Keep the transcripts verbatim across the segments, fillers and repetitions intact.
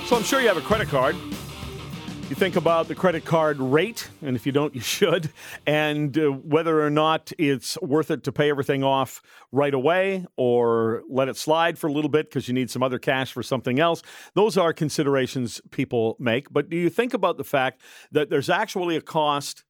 So I'm sure you have a credit card. You think about the credit card rate, and if you don't, you should, and uh, whether or not it's worth it to pay everything off right away or let it slide for a little bit because you need some other cash for something else. Those are considerations people make. But do you think about the fact that there's actually a cost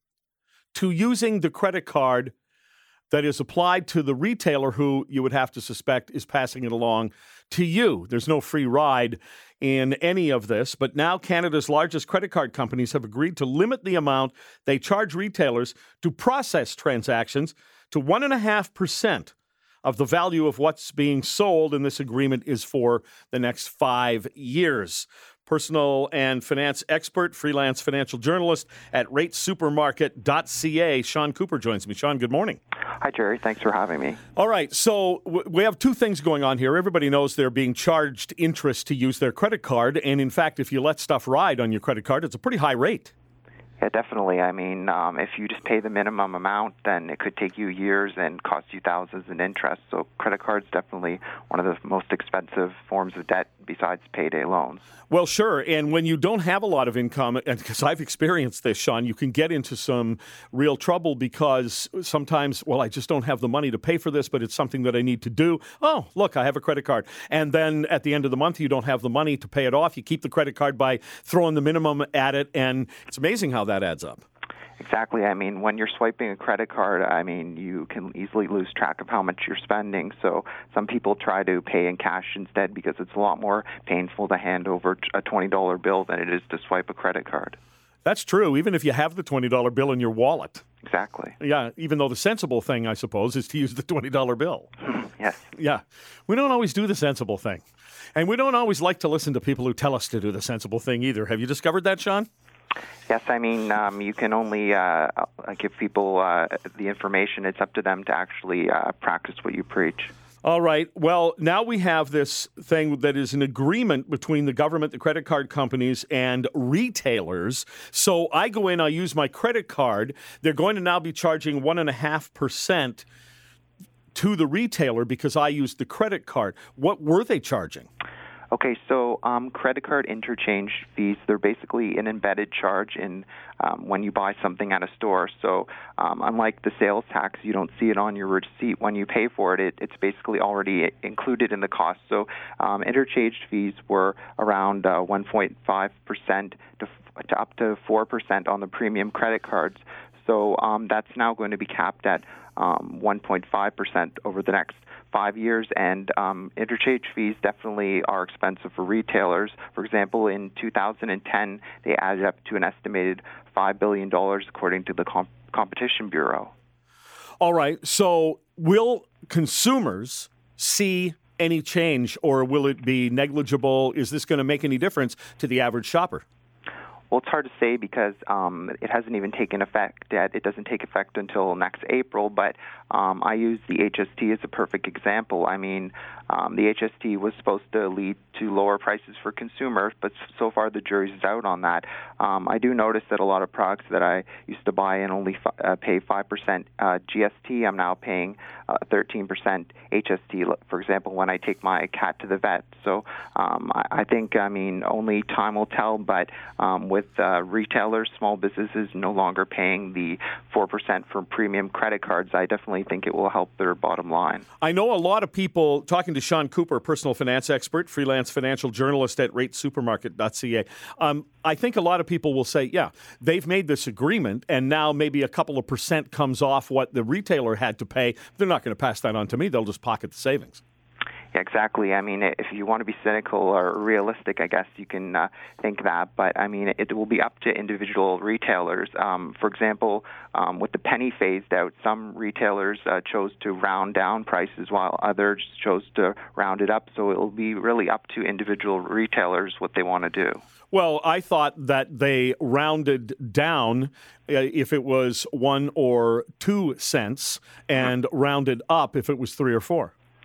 to using the credit card that is applied to the retailer who you would have to suspect is passing it along to you? There's no free ride in any of this, but now Canada's largest credit card companies have agreed to limit the amount they charge retailers to process transactions to one point five percent of the value of what's being sold, and this agreement is for the next five years. Personal and finance expert, freelance financial journalist at rate supermarket dot c a, Sean Cooper joins me. Sean, good morning. Hi, Jerry. Thanks for having me. All right. So w- we have two things going on here. Everybody knows they're being charged interest to use their credit card. And in fact, if you let stuff ride on your credit card, it's a pretty high rate. Yeah, definitely. I mean, um, if you just pay the minimum amount, then it could take you years and cost you thousands in interest. So credit cards definitely one of the most expensive forms of debt besides payday loans. Well, sure. And when you don't have a lot of income, and because I've experienced this, Sean, you can get into some real trouble because sometimes, well, I just don't have the money to pay for this, but it's something that I need to do. Oh, look, I have a credit card. And then at the end of the month, you don't have the money to pay it off. You keep the credit card by throwing the minimum at it. And it's amazing how that adds up. Exactly. I mean, when you're swiping a credit card, I mean, you can easily lose track of how much you're spending. So some people try to pay in cash instead because it's a lot more painful to hand over a twenty dollar bill than it is to swipe a credit card. That's true, even if you have the twenty dollar bill in your wallet. Exactly. Yeah, even though the sensible thing, I suppose, is to use the twenty dollar bill. Yes. Yeah. We don't always do the sensible thing. And we don't always like to listen to people who tell us to do the sensible thing either. Have you discovered that, Sean? Yes, I mean, um, you can only uh, give people uh, the information. It's up to them to actually uh, practice what you preach. All right. Well, now we have this thing that is an agreement between the government, the credit card companies, and retailers. So I go in, I use my credit card. They're going to now be charging one and a half percent to the retailer because I used the credit card. What were they charging? Okay, so um, credit card interchange fees, they're basically an embedded charge in um, when you buy something at a store. So um, unlike the sales tax, you don't see it on your receipt. When you pay for it, it it's basically already included in the cost. So um, interchange fees were around uh, one point five percent to, to up to four percent on the premium credit cards. So um, that's now going to be capped at um, one point five percent over the next five years, and um, interchange fees definitely are expensive for retailers. For example, in two thousand ten, they added up to an estimated five billion dollars, according to the Com- Competition Bureau. All right. So will consumers see any change, or will it be negligible? Is this going to make any difference to the average shopper? Well, it's hard to say because um, it hasn't even taken effect yet. It doesn't take effect until next April, but um, I use the H S T as a perfect example. I mean, um, the H S T was supposed to lead to lower prices for consumers, but so far the jury's out on that. Um, I do notice that a lot of products that I used to buy and only f- uh, pay five percent uh, G S T, I'm now paying uh, thirteen percent H S T, for example, when I take my cat to the vet. So um, I, I think, I mean, only time will tell, but um, with With uh, retailers, small businesses no longer paying the four percent for premium credit cards, I definitely think it will help their bottom line. I know a lot of people, talking to Sean Cooper, personal finance expert, freelance financial journalist at rate supermarket dot c a, um, I think a lot of people will say, yeah, they've made this agreement, and now maybe a couple of percent comes off what the retailer had to pay. They're not going to pass that on to me. They'll just pocket the savings. Yeah, exactly. I mean, if you want to be cynical or realistic, I guess you can uh, think that. But, I mean, it will be up to individual retailers. Um, for example, um, with the penny phased out, some retailers uh, chose to round down prices while others chose to round it up. So it will be really up to individual retailers what they want to do. Well, I thought that they rounded down uh, if it was one or two cents and rounded up if it was three or four.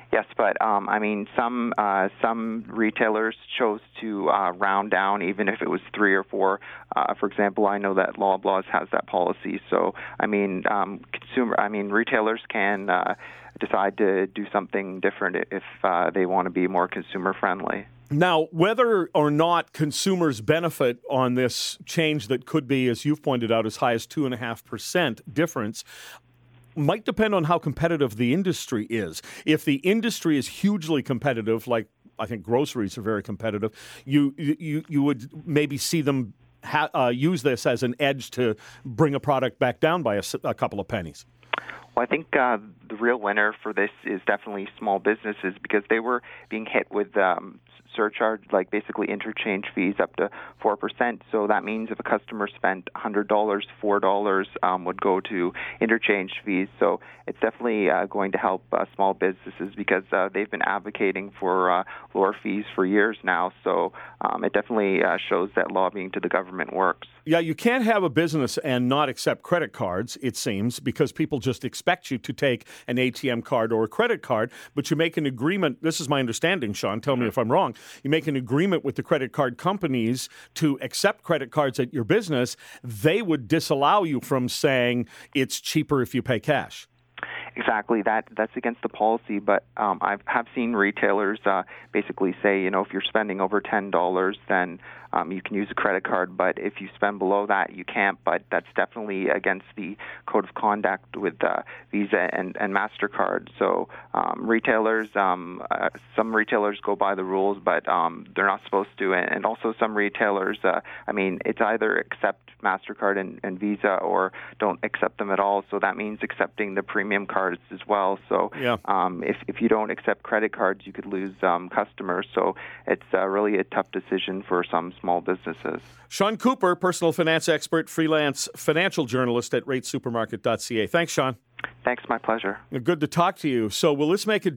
Yes, but um, I mean, some uh, some retailers chose to uh, round down, even if it was three or four. Uh, for example, I know that Loblaws has that policy. So, I mean, um, consumer, I mean, retailers can uh, decide to do something different if uh, they want to be more consumer friendly. Now, whether or not consumers benefit on this change that could be, as you've pointed out, as high as two point five percent difference, might depend on how competitive the industry is. If the industry is hugely competitive, like I think groceries are very competitive, you you you would maybe see them ha- uh, use this as an edge to bring a product back down by a, a couple of pennies. Well, I think uh, the real winner for this is definitely small businesses, because they were being hit with um, surcharge, like basically interchange fees up to four percent. So that means if a customer spent one hundred dollars, four dollars um, would go to interchange fees. So it's definitely uh, going to help uh, small businesses, because uh, they've been advocating for uh, lower fees for years now. So um, it definitely uh, shows that lobbying to the government works. Yeah, you can't have a business and not accept credit cards, it seems, because people just expect you to take an A T M card or a credit card, but you make an agreement. This is my understanding, Sean. Tell me if I'm wrong. You make an agreement with the credit card companies to accept credit cards at your business. They would disallow you from saying it's cheaper if you pay cash. Exactly. That that's against the policy, but um, I have seen retailers uh, basically say, you know, if you're spending over ten dollars, then um, you can use a credit card, but if you spend below that, you can't. But that's definitely against the code of conduct with uh, Visa and, and MasterCard. So um, retailers, um, uh, some retailers go by the rules, but um, they're not supposed to. And also some retailers, uh, I mean, it's either accept MasterCard and, and Visa or don't accept them at all. So that means accepting the premium cards as well. So yeah. um, if, if you don't accept credit cards, you could lose um, customers. So it's uh, really a tough decision for some small businesses. Sean Cooper, personal finance expert, freelance financial journalist at rate supermarket dot c a. Thanks, Sean. Thanks, my pleasure. Good to talk to you. So will this make a